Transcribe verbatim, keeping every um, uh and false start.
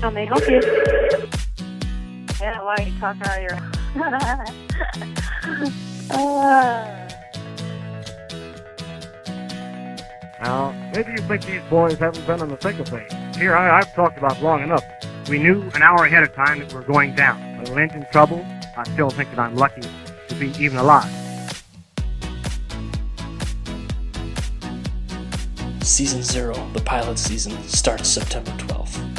How may I help you? Yeah, why are you talking out of your... uh... Now, maybe you think these boys haven't been in the thick of things. Here, I, I've talked about long enough. We knew an hour ahead of time that we're going down. A little engine trouble. I still think that I'm lucky to be even alive. Season Zero, the pilot season, starts September twelfth.